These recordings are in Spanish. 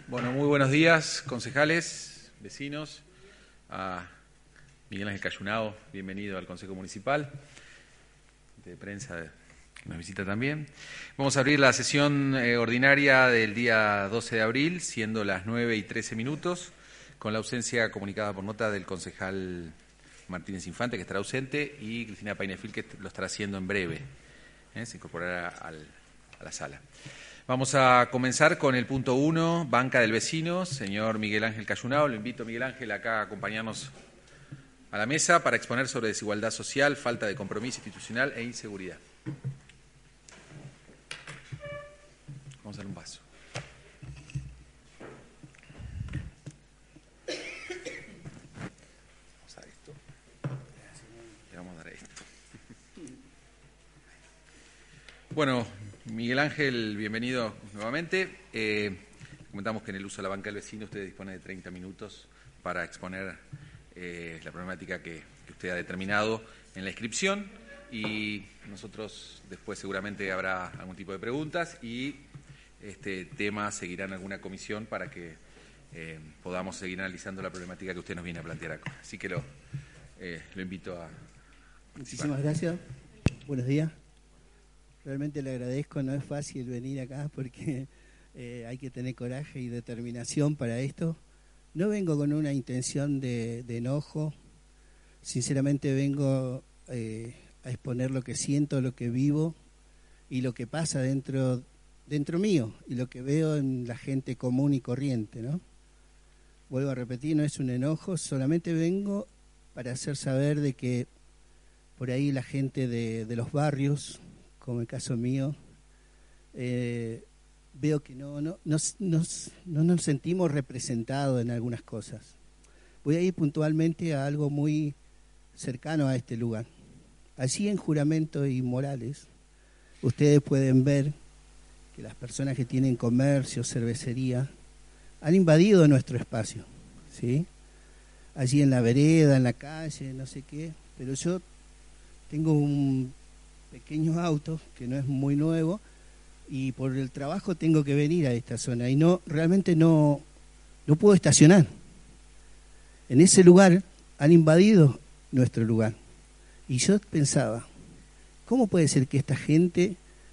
Bueno, muy buenos días, concejales, vecinos, a Miguel Ángel Cayunao, bienvenido al Consejo Municipal, de prensa que nos visita también. Vamos a abrir la sesión ordinaria del día 12 de abril, siendo las 9:13, con la ausencia comunicada por nota del concejal Martínez Infante, que estará ausente, y Cristina Painefil, que lo estará haciendo en breve, se incorporará a la sala. Vamos a comenzar con el punto 1, banca del vecino, señor Miguel Ángel Cayunao. Lo invito, Miguel Ángel, acá a acompañarnos a la mesa para exponer sobre desigualdad social, falta de compromiso institucional e inseguridad. Vamos a dar un paso. Vamos a dar esto. Le vamos a dar esto. Bueno, Miguel Ángel, bienvenido nuevamente. Comentamos que en el uso de la banca del vecino usted dispone de 30 minutos para exponer la problemática que usted ha determinado en la inscripción, y nosotros después seguramente habrá algún tipo de preguntas y este tema seguirá en alguna comisión para que podamos seguir analizando la problemática que usted nos viene a plantear acá. Así que lo invito a participar. Muchísimas gracias. Buenos días. Realmente le agradezco, no es fácil venir acá porque hay que tener coraje y determinación para esto. No vengo con una intención de enojo, sinceramente vengo a exponer lo que siento, lo que vivo y lo que pasa dentro mío y lo que veo en la gente común y corriente, ¿no? Vuelvo a repetir, no es un enojo, solamente vengo para hacer saber de que por ahí la gente de los barrios, como el caso mío, veo que no nos sentimos representados en algunas cosas. Voy a ir puntualmente a algo muy cercano a este lugar. Allí en Juramento y Morales, ustedes pueden ver que las personas que tienen comercio, cervecería, han invadido nuestro espacio, ¿sí? Allí en la vereda, en la calle, no sé qué, pero yo tengo un pequeño auto que no es muy nuevo y por el trabajo tengo que venir a esta zona y realmente no puedo estacionar. En ese lugar han invadido nuestro lugar y yo pensaba, ¿cómo puede ser que esta gente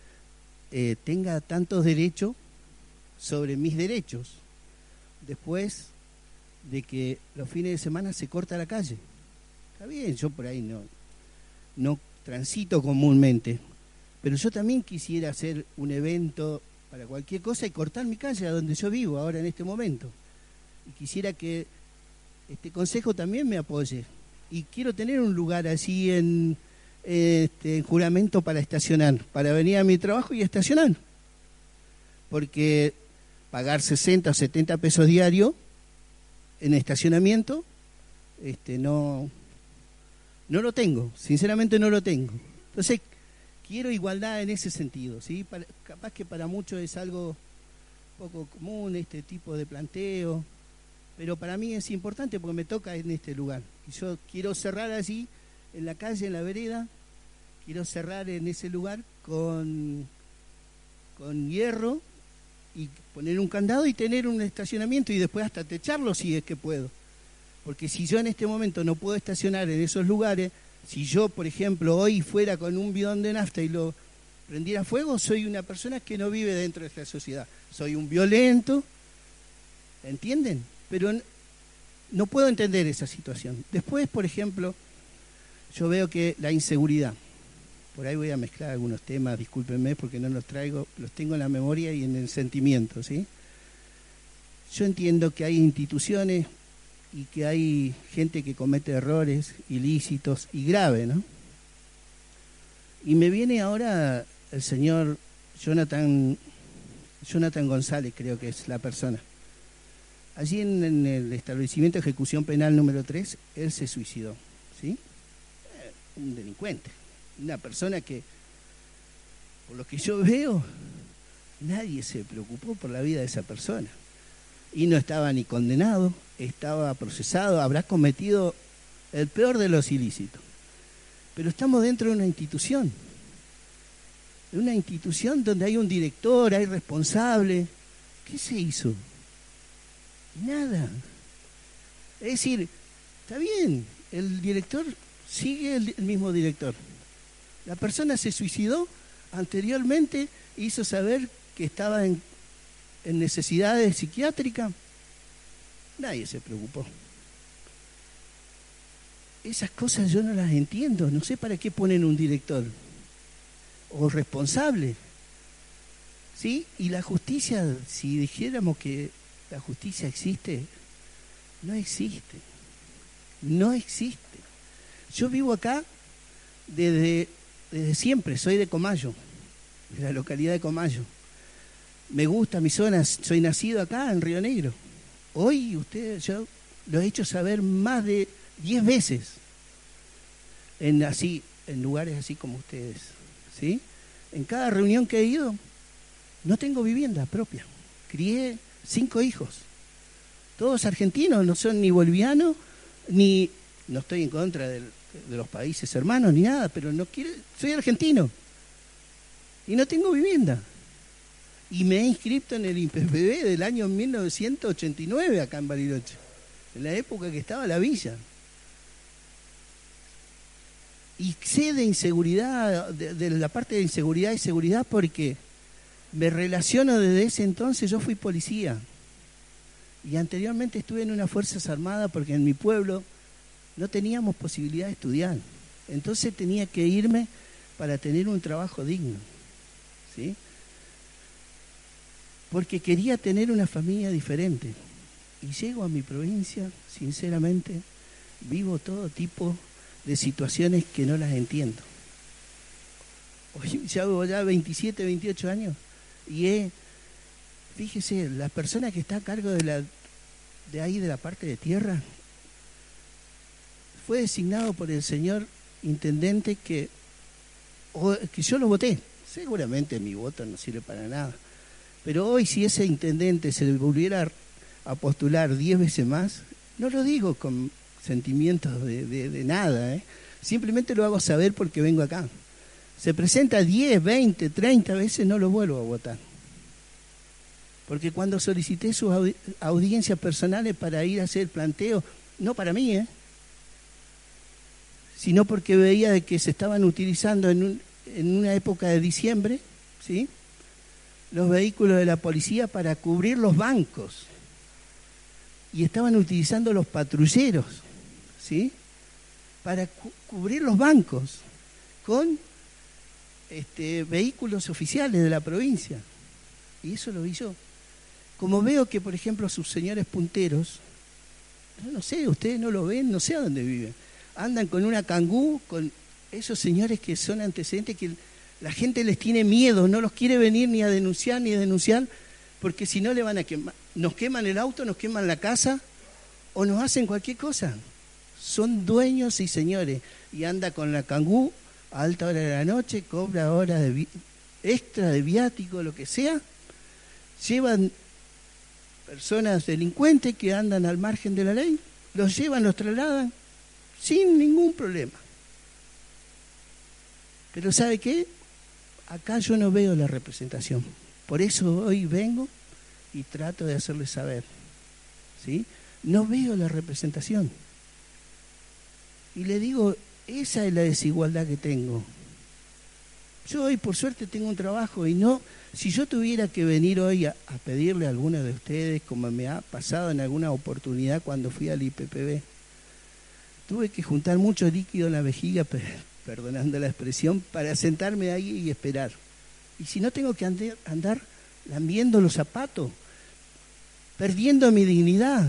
tenga tantos derechos sobre mis derechos después de que los fines de semana se corta la calle? Está bien, yo por ahí no transito comúnmente, pero yo también quisiera hacer un evento para cualquier cosa y cortar mi calle a donde yo vivo ahora en este momento. Y quisiera que este consejo también me apoye. Y quiero tener un lugar así en Juramento para estacionar, para venir a mi trabajo y estacionar. Porque pagar 60 o 70 pesos diarios en estacionamiento, no lo tengo, sinceramente no lo tengo. Entonces, quiero igualdad en ese sentido, ¿sí? Capaz que para muchos es algo poco común este tipo de planteo, pero para mí es importante porque me toca en este lugar. Y yo quiero cerrar allí, en la calle, en la vereda, quiero cerrar en ese lugar con hierro y poner un candado y tener un estacionamiento y después hasta techarlo si es que puedo. Porque si yo en este momento no puedo estacionar en esos lugares, si yo, por ejemplo, hoy fuera con un bidón de nafta y lo prendiera fuego, soy una persona que no vive dentro de esta sociedad. Soy un violento, ¿entienden? Pero no puedo entender esa situación. Después, por ejemplo, yo veo que la inseguridad, por ahí voy a mezclar algunos temas, discúlpenme porque no los traigo, los tengo en la memoria y en el sentimiento, ¿sí? Yo entiendo que hay instituciones y que hay gente que comete errores ilícitos y graves, ¿no? Y me viene ahora el señor Jonathan González, creo que es la persona. Allí en el establecimiento de ejecución penal número 3, él se suicidó, ¿sí? Un delincuente, una persona que, por lo que yo veo, nadie se preocupó por la vida de esa persona. Y no estaba ni condenado, estaba procesado, habrá cometido el peor de los ilícitos. Pero estamos dentro de una institución donde hay un director, hay responsable. ¿Qué se hizo? Nada. Es decir, está bien, el director sigue el mismo director. La persona se suicidó, anteriormente hizo saber que estaba en necesidades psiquiátricas. Nadie se preocupó. Esas cosas yo no las entiendo. No sé para qué ponen un director o responsable. ¿Sí? Y la justicia, si dijéramos que la justicia existe, no existe. No existe. Yo vivo acá desde siempre, soy de Comayo, de la localidad de Comayo. Me gusta mi zona, soy nacido acá en Río Negro. Hoy yo lo he hecho saber más de 10 veces en lugares así como ustedes, ¿sí? En cada reunión que he ido, no tengo vivienda propia. Crié 5 hijos, todos argentinos, no son ni bolivianos, no estoy en contra de los países hermanos ni nada, pero soy argentino y no tengo vivienda. Y me he inscrito en el INPEFB del año 1989 acá en Bariloche, en la época que estaba la villa. Y sé de inseguridad, de la parte de inseguridad y seguridad, porque me relaciono desde ese entonces. Yo fui policía y anteriormente estuve en unas Fuerzas Armadas porque en mi pueblo no teníamos posibilidad de estudiar. Entonces tenía que irme para tener un trabajo digno, ¿sí? Porque quería tener una familia diferente. Y llego a mi provincia, sinceramente, vivo todo tipo de situaciones que no las entiendo. Hoy ya 27, 28 años y fíjese, la persona que está a cargo de ahí, de la parte de tierra, fue designado por el señor intendente que yo lo voté. Seguramente mi voto no sirve para nada. Pero hoy, si ese intendente se volviera a postular 10 veces más, no lo digo con sentimientos de nada, simplemente lo hago saber porque vengo acá. Se presenta 10, 20, 30 veces, no lo vuelvo a votar. Porque cuando solicité sus audiencias personales para ir a hacer planteo, no para mí, sino porque veía de que se estaban utilizando en una época de diciembre, ¿sí?, los vehículos de la policía para cubrir los bancos. Y estaban utilizando los patrulleros, ¿sí?, para cubrir los bancos con vehículos oficiales de la provincia. Y eso lo vi yo. Como veo que, por ejemplo, sus señores punteros, no sé, ustedes no lo ven, no sé a dónde viven, andan con una Kangoo, con esos señores que son antecedentes que la gente les tiene miedo, no los quiere venir ni a denunciar, porque si no le van a quemar, nos queman el auto, nos queman la casa o nos hacen cualquier cosa. Son dueños y señores, y anda con la Kangoo a alta hora de la noche, cobra horas extra de viático, lo que sea, llevan personas delincuentes que andan al margen de la ley, los llevan, los trasladan sin ningún problema. Pero ¿sabe qué? Acá yo no veo la representación. Por eso hoy vengo y trato de hacerles saber, ¿sí? No veo la representación. Y le digo, esa es la desigualdad que tengo. Yo hoy por suerte tengo un trabajo y no, si yo tuviera que venir hoy a pedirle a alguno de ustedes, como me ha pasado en alguna oportunidad cuando fui al IPPB, tuve que juntar mucho líquido en la vejiga, perdonando la expresión, para sentarme ahí y esperar. Y si no, tengo que andar lambiendo los zapatos, perdiendo mi dignidad.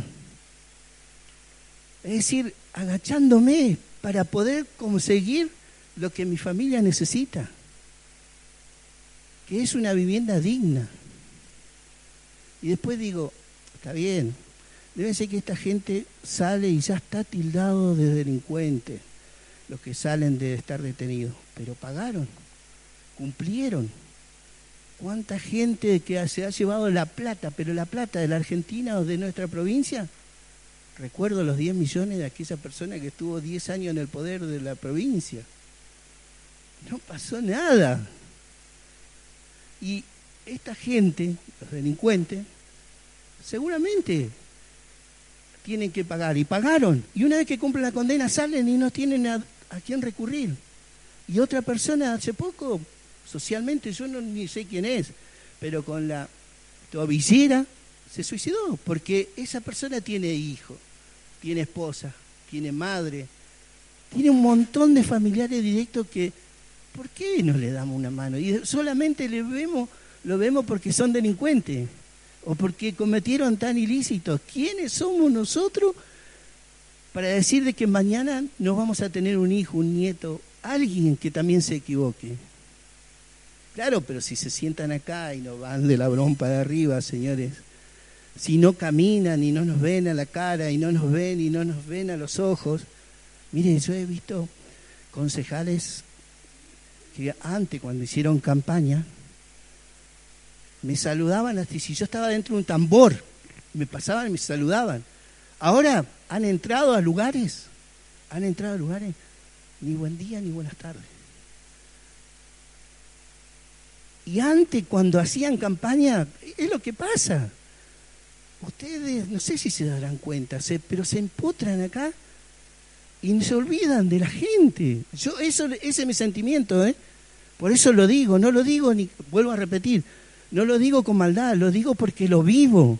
Es decir, agachándome para poder conseguir lo que mi familia necesita, que es una vivienda digna. Y después digo, está bien, debe ser que esta gente sale y ya está tildado de delincuente, los que salen de estar detenidos, pero pagaron, cumplieron. ¿Cuánta gente que se ha llevado la plata, pero la plata de la Argentina o de nuestra provincia? Recuerdo los 10 millones de aquella persona que estuvo 10 años en el poder de la provincia. No pasó nada. Y esta gente, los delincuentes, seguramente tienen que pagar, y pagaron, y una vez que cumplen la condena salen y no tienen a quién recurrir. Y otra persona hace poco, socialmente, yo ni sé quién es, pero con la tobillera se suicidó, porque esa persona tiene hijo, tiene esposa, tiene madre, tiene un montón de familiares directos que, ¿por qué no le damos una mano? Y solamente lo vemos porque son delincuentes o porque cometieron tan ilícitos. ¿Quiénes somos nosotros para decir de que mañana no vamos a tener un hijo, un nieto, alguien que también se equivoque? Claro, pero si se sientan acá y no van de la broma para arriba, señores, si no caminan y no nos ven a la cara y no nos ven y no nos ven a los ojos. Mire, yo he visto concejales que antes, cuando hicieron campaña, me saludaban hasta si yo estaba dentro de un tambor, me pasaban y me saludaban. Ahora han entrado a lugares, ni buen día ni buenas tardes. Y antes, cuando hacían campaña, es lo que pasa. Ustedes, no sé si se darán cuenta, pero se empotran acá y se olvidan de la gente. Ese es mi sentimiento, ¿eh? Por eso lo digo, no lo digo ni, vuelvo a repetir, no lo digo con maldad, lo digo porque lo vivo.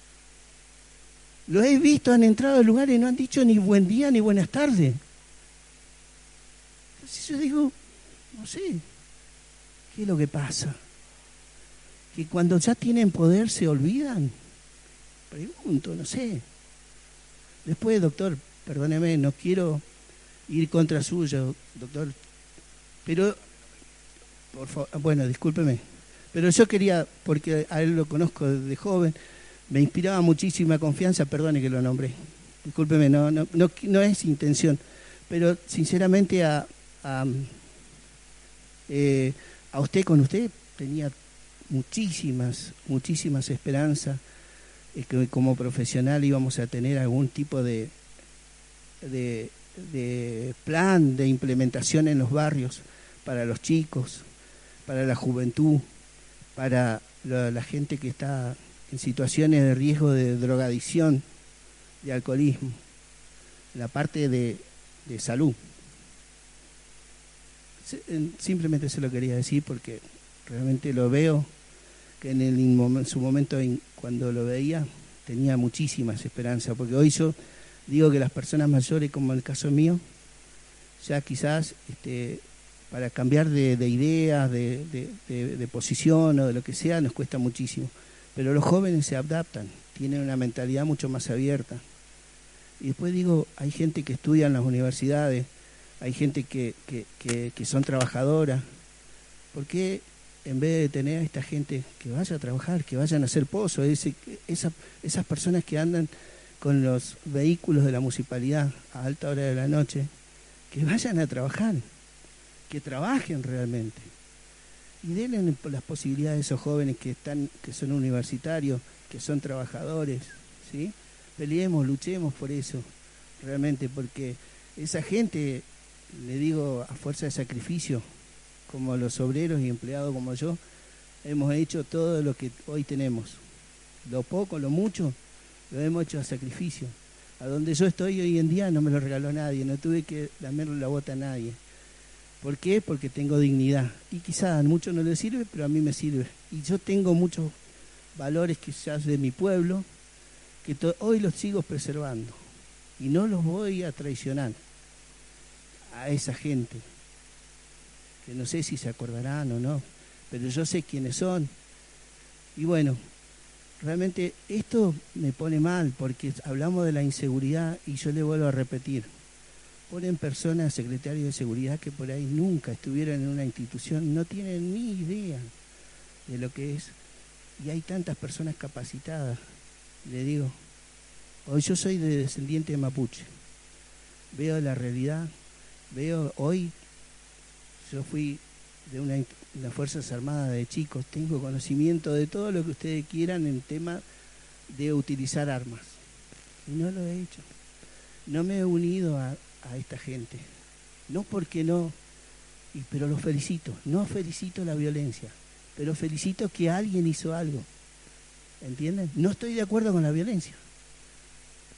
Lo he visto, han entrado a lugares y no han dicho ni buen día ni buenas tardes. Entonces yo digo, no sé, ¿qué es lo que pasa? Que cuando ya tienen poder se olvidan. Pregunto, no sé. Después, doctor, perdóneme, no quiero ir contra suyo, doctor, pero, por favor, bueno, discúlpeme, pero yo quería, porque a él lo conozco desde joven, me inspiraba muchísima confianza, perdone que lo nombré, discúlpeme, no es intención, pero sinceramente a usted, con usted, tenía muchísimas esperanzas, que como profesional íbamos a tener algún tipo de plan de implementación en los barrios para los chicos, para la juventud, para la gente que está en situaciones de riesgo de drogadicción, de alcoholismo, la parte de salud. Simplemente se lo quería decir porque realmente lo veo, que en su momento, cuando lo veía, tenía muchísimas esperanzas, porque hoy yo digo que las personas mayores, como en el caso mío, ya quizás para cambiar de ideas, de posición o de lo que sea, nos cuesta muchísimo. Pero los jóvenes se adaptan, tienen una mentalidad mucho más abierta. Y después digo, hay gente que estudia en las universidades, hay gente que son trabajadoras. ¿Por qué en vez de tener a esta gente que vaya a trabajar, que vayan a hacer pozos, esas personas que andan con los vehículos de la municipalidad a alta hora de la noche, que vayan a trabajar, que trabajen realmente y denle las posibilidades a esos jóvenes que son universitarios, que son trabajadores, ¿sí? Peleemos, luchemos por eso, realmente, porque esa gente, le digo, a fuerza de sacrificio, como los obreros y empleados como yo, hemos hecho todo lo que hoy tenemos. Lo poco, lo mucho, lo hemos hecho a sacrificio. A donde yo estoy hoy en día no me lo regaló nadie, no tuve que lamerle la bota a nadie. ¿Por qué? Porque tengo dignidad. Y quizás a muchos no les sirve, pero a mí me sirve. Y yo tengo muchos valores quizás de mi pueblo, que hoy los sigo preservando. Y no los voy a traicionar a esa gente, que no sé si se acordarán o no, pero yo sé quiénes son. Y bueno, realmente esto me pone mal, porque hablamos de la inseguridad y yo le vuelvo a repetir, ponen personas, secretarios de seguridad, que por ahí nunca estuvieron en una institución, no tienen ni idea de lo que es, y hay tantas personas capacitadas. Le digo, hoy yo soy descendiente de mapuche, veo la realidad, hoy yo fui de las Fuerzas Armadas de chicos, tengo conocimiento de todo lo que ustedes quieran en tema de utilizar armas. Y no lo he hecho. No me he unido a esta gente. No porque no, pero los felicito. No felicito la violencia, pero felicito que alguien hizo algo. ¿Entienden? No estoy de acuerdo con la violencia,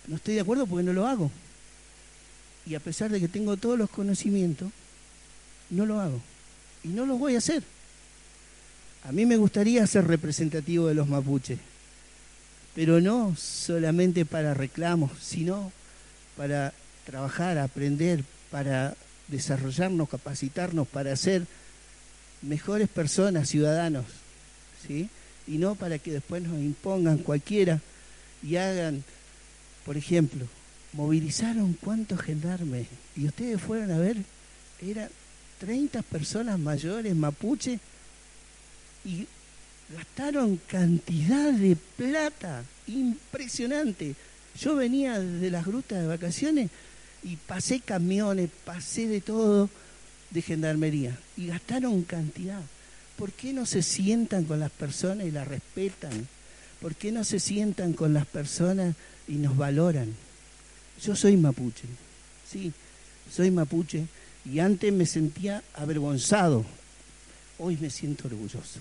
No estoy de acuerdo porque no lo hago. Y a pesar de que tengo todos los conocimientos, no lo hago. Y no lo voy a hacer. A mí me gustaría ser representativo de los mapuches, pero no solamente para reclamos, sino para trabajar, aprender, para desarrollarnos, capacitarnos, para ser mejores personas, ciudadanos, ¿sí? Y no para que después nos impongan cualquiera y hagan, por ejemplo, movilizaron cuántos gendarmes, y ustedes fueron a ver, eran 30 personas mayores mapuche, y gastaron cantidad de plata impresionante. Yo venía de las grutas de vacaciones y pasé camiones, pasé de todo de gendarmería y gastaron cantidad. ¿Por qué no se sientan con las personas y las respetan? ¿Por qué no se sientan con las personas y nos valoran? Yo soy mapuche, sí, soy mapuche, y antes me sentía avergonzado, hoy me siento orgulloso.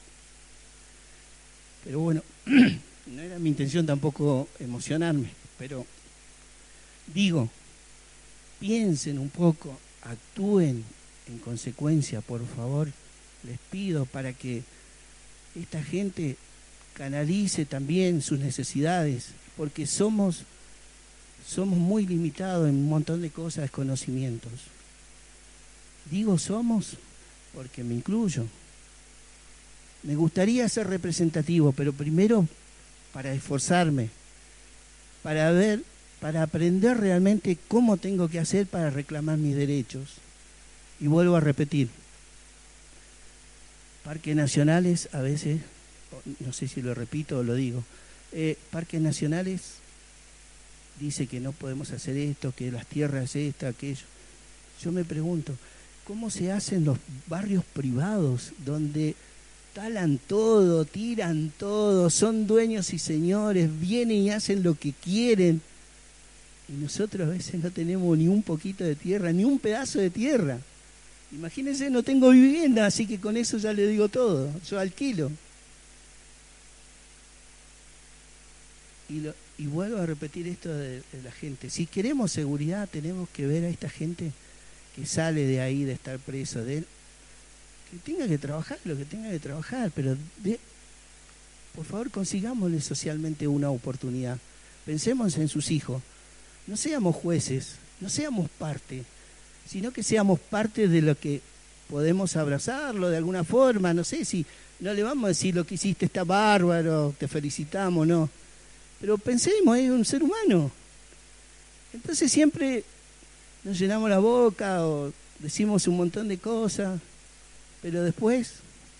Pero bueno, no era mi intención tampoco emocionarme, pero digo, piensen un poco, actúen en consecuencia, por favor, les pido, para que esta gente canalice también sus necesidades, porque somos muy limitados en un montón de cosas, conocimientos. Digo somos porque me incluyo. Me gustaría ser representativo, pero primero para esforzarme, para aprender realmente cómo tengo que hacer para reclamar mis derechos. Y vuelvo a repetir, parques nacionales a veces, no sé si lo repito o lo digo, parques nacionales dice que no podemos hacer esto, que las tierras esto, aquello. Yo me pregunto, ¿cómo se hacen los barrios privados donde talan todo, tiran todo, son dueños y señores, vienen y hacen lo que quieren? Y nosotros a veces no tenemos ni un poquito de tierra, ni un pedazo de tierra. Imagínense, no tengo vivienda, así que con eso ya le digo todo, yo alquilo. Y vuelvo a repetir esto de la gente. Si queremos seguridad, tenemos que ver a esta gente que sale de ahí, de estar preso, que tenga que trabajar lo que tenga que trabajar, pero por favor consigámosle socialmente una oportunidad. Pensemos en sus hijos. No seamos jueces, no seamos parte, sino que seamos parte de lo que podemos abrazarlo de alguna forma. No sé si no le vamos a decir lo que hiciste está bárbaro, te felicitamos, no. Pero pensemos, es un ser humano. Entonces siempre nos llenamos la boca o decimos un montón de cosas, pero después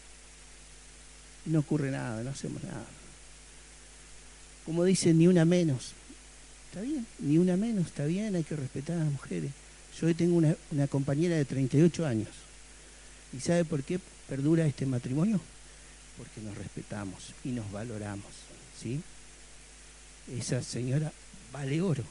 no ocurre nada, no hacemos nada. Como dicen, ni una menos. Está bien, ni una menos, está bien, hay que respetar a las mujeres. Yo hoy tengo una compañera de 38 años. ¿Y sabe por qué perdura este matrimonio? Porque nos respetamos y nos valoramos, ¿sí? Esa señora vale oro.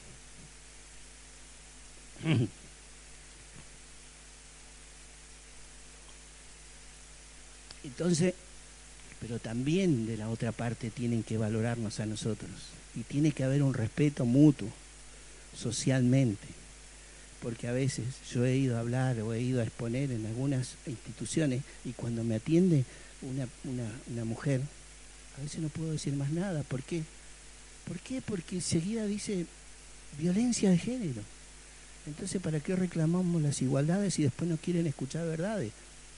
Entonces, pero también de la otra parte tienen que valorarnos a nosotros. Y tiene que haber un respeto mutuo, socialmente. Porque a veces yo he ido a hablar o he ido a exponer en algunas instituciones y cuando me atiende una mujer, a veces no puedo decir más nada. ¿Por qué? ¿Por qué? Porque enseguida dice violencia de género. Entonces, ¿para qué reclamamos las igualdades si después no quieren escuchar verdades?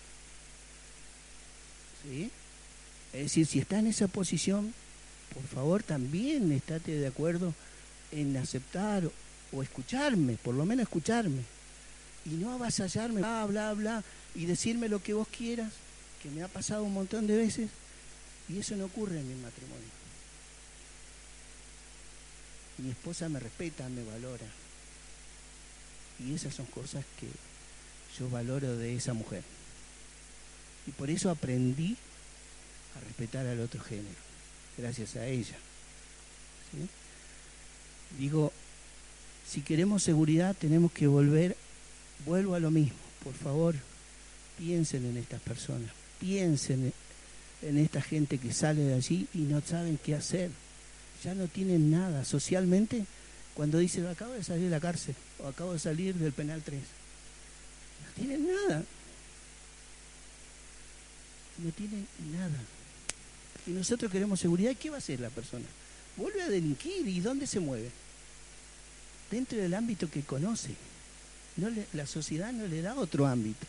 ¿Sí? Es decir, si está en esa posición, por favor también estate de acuerdo en aceptar o escucharme, por lo menos escucharme. Y no avasallarme, bla, bla, bla, y decirme lo que vos quieras, que me ha pasado un montón de veces, y eso no ocurre en mi matrimonio. Mi esposa me respeta, me valora. Y esas son cosas que yo valoro de esa mujer. Y por eso aprendí a respetar al otro género, gracias a ella. ¿Sí? Digo, si queremos seguridad tenemos que vuelvo a lo mismo, por favor, piensen en estas personas, piensen en esta gente que sale de allí y no saben qué hacer. Ya no tienen nada, socialmente cuando dice acabo de salir de la cárcel o acabo de salir del penal 3. No tienen nada. No tienen nada. Y nosotros queremos seguridad. ¿Qué va a hacer la persona? Vuelve a delinquir. ¿Y dónde se mueve? Dentro del ámbito que conoce. La sociedad no le da otro ámbito.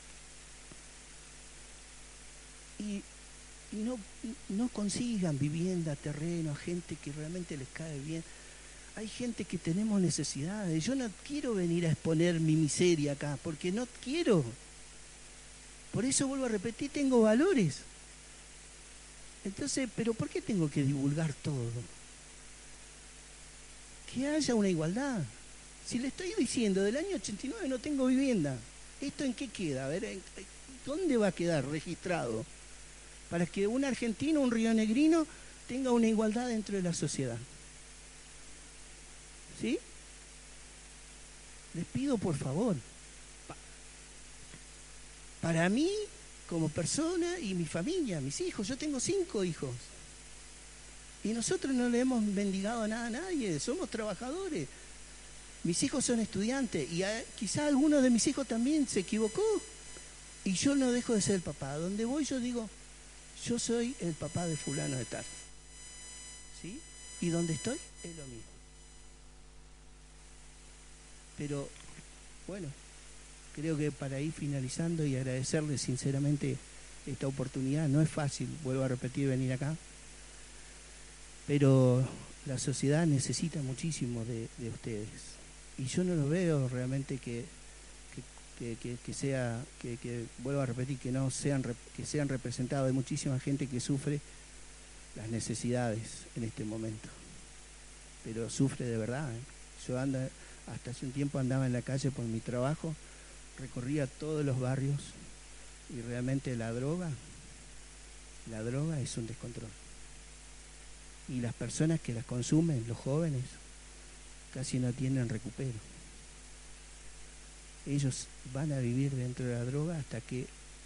Y no consigan vivienda, terreno, gente que realmente les cae bien. Hay gente que tenemos necesidades. Yo no quiero venir a exponer mi miseria acá, porque no quiero. Por eso vuelvo a repetir, tengo valores. Entonces, ¿pero por qué tengo que divulgar todo? Que haya una igualdad. Si le estoy diciendo, del año 89 no tengo vivienda, ¿esto en qué queda? A ver, ¿dónde va a quedar registrado? Para que un argentino, un rionegrino, tenga una igualdad dentro de la sociedad. ¿Sí? Les pido por favor. Para mí, como persona y mi familia, mis hijos, yo tengo 5 hijos. Y nosotros no le hemos mendigado nada a nadie, somos trabajadores. Mis hijos son estudiantes y quizá alguno de mis hijos también se equivocó. Y yo no dejo de ser el papá. Donde voy yo digo, yo soy el papá de fulano de tal. ¿Sí? Y donde estoy es lo mismo. Pero, bueno, creo que para ir finalizando y agradecerle sinceramente esta oportunidad, no es fácil, vuelvo a repetir, venir acá, pero la sociedad necesita muchísimo de ustedes. Y yo no lo veo realmente que vuelvo a repetir, que sean representados. Hay muchísima gente que sufre las necesidades en este momento, pero sufre de verdad, ¿eh? Yo hasta hace un tiempo andaba en la calle por mi trabajo, recorría todos los barrios y realmente la droga es un descontrol. Y las personas que las consumen, los jóvenes, casi no tienen recupero. Ellos van a vivir dentro de la droga hasta que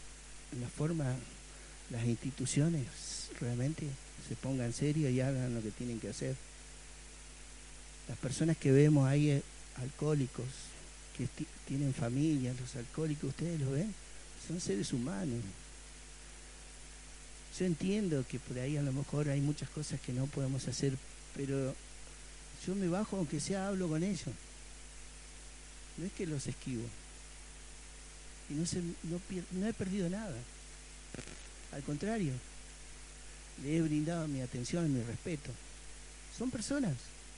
las instituciones realmente se pongan serio y hagan lo que tienen que hacer. Las personas que vemos ahí, alcohólicos, que tienen familias, los alcohólicos, ustedes lo ven, son seres humanos. Yo entiendo que por ahí a lo mejor hay muchas cosas que no podemos hacer, pero yo me bajo aunque sea, hablo con ellos. No es que los esquivo. Y no he perdido nada. Al contrario, le he brindado mi atención, mi respeto. Son personas.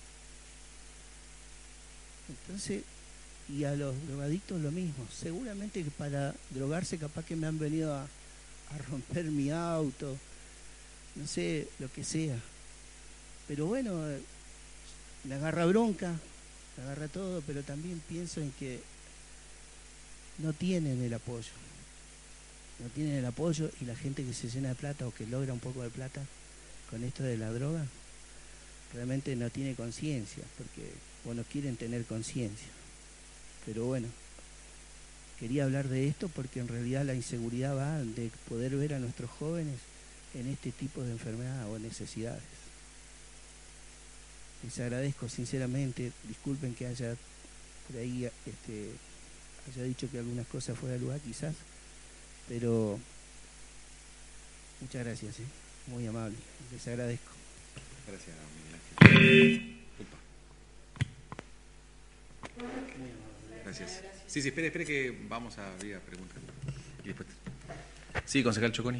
Entonces, y a los drogadictos lo mismo. Seguramente que para drogarse capaz que me han venido a romper mi auto, no sé, lo que sea. Pero bueno, me agarra bronca, me agarra todo, pero también pienso en que no tienen el apoyo. No tienen el apoyo, y la gente que se llena de plata o que logra un poco de plata con esto de la droga, realmente no tiene conciencia, porque bueno, quieren tener conciencia. Pero bueno, quería hablar de esto porque en realidad la inseguridad va de poder ver a nuestros jóvenes en este tipo de enfermedad o necesidades. Les agradezco sinceramente, disculpen que haya por ahí haya dicho que algunas cosas fuera de lugar quizás, pero muchas gracias, muy amable, les agradezco. Gracias, Miguel Ángel. Gracias. Sí, espere que vamos a abrir a preguntas. Y después. Sí, concejal Choconi.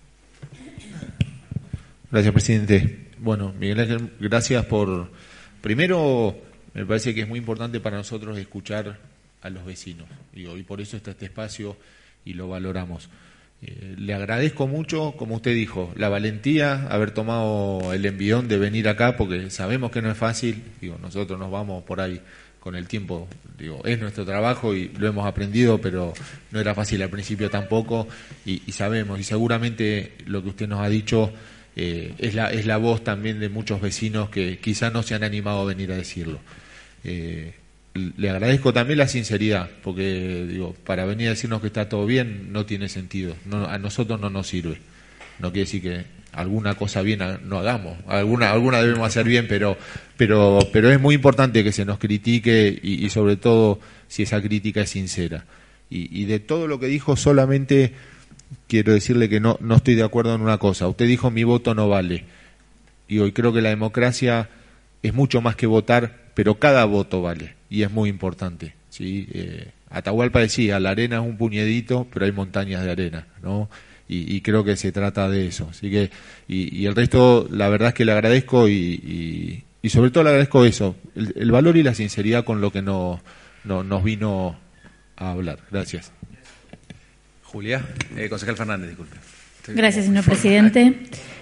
Gracias, presidente. Bueno, Miguel Ángel, gracias por... Primero, me parece que es muy importante para nosotros escuchar a los vecinos. Y por eso está este espacio y lo valoramos. Le agradezco mucho, como usted dijo, la valentía, haber tomado el envión de venir acá, porque sabemos que no es fácil. Nosotros nos vamos por ahí con el tiempo, es nuestro trabajo y lo hemos aprendido, pero no era fácil al principio tampoco, y sabemos, y seguramente lo que usted nos ha dicho es la voz también de muchos vecinos que quizás no se han animado a venir a decirlo. Le agradezco también la sinceridad, porque para venir a decirnos que está todo bien no tiene sentido, a nosotros no nos sirve. No quiere decir que alguna cosa bien no hagamos, alguna debemos hacer bien, pero es muy importante que se nos critique y sobre todo si esa crítica es sincera. Y de todo lo que dijo, solamente quiero decirle que no estoy de acuerdo en una cosa. Usted dijo mi voto no vale, y hoy creo que la democracia es mucho más que votar, pero cada voto vale, y es muy importante, ¿sí? Atahualpa decía, la arena es un puñadito, pero hay montañas de arena, ¿no? Y creo que se trata de eso. Así que y el resto, la verdad es que le agradezco y sobre todo le agradezco eso, el valor y la sinceridad con lo que nos vino a hablar. Gracias. Julia, concejal Fernández, disculpe. Gracias, señor presidente.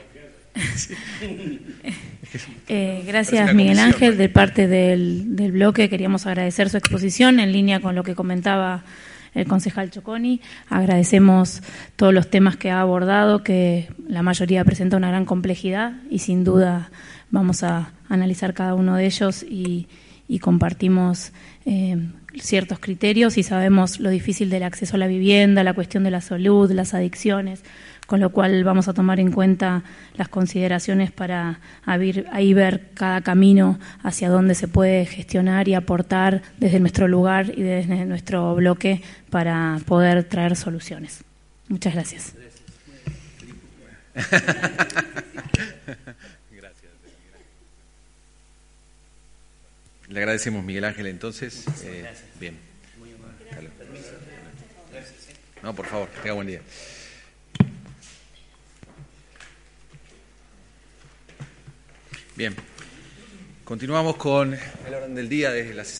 Gracias, Miguel Ángel. De parte del bloque queríamos agradecer su exposición en línea con lo que comentaba el concejal Choconi. Agradecemos todos los temas que ha abordado, que la mayoría presenta una gran complejidad y sin duda vamos a analizar cada uno de ellos y compartimos ciertos criterios y sabemos lo difícil del acceso a la vivienda, la cuestión de la salud, las adicciones, con lo cual vamos a tomar en cuenta las consideraciones para ahí ver cada camino hacia dónde se puede gestionar y aportar desde nuestro lugar y desde nuestro bloque para poder traer soluciones. Muchas gracias. Le agradecemos, Miguel Ángel, entonces. Bien. No, por favor, tenga buen día. Bien. Continuamos con el orden del día desde las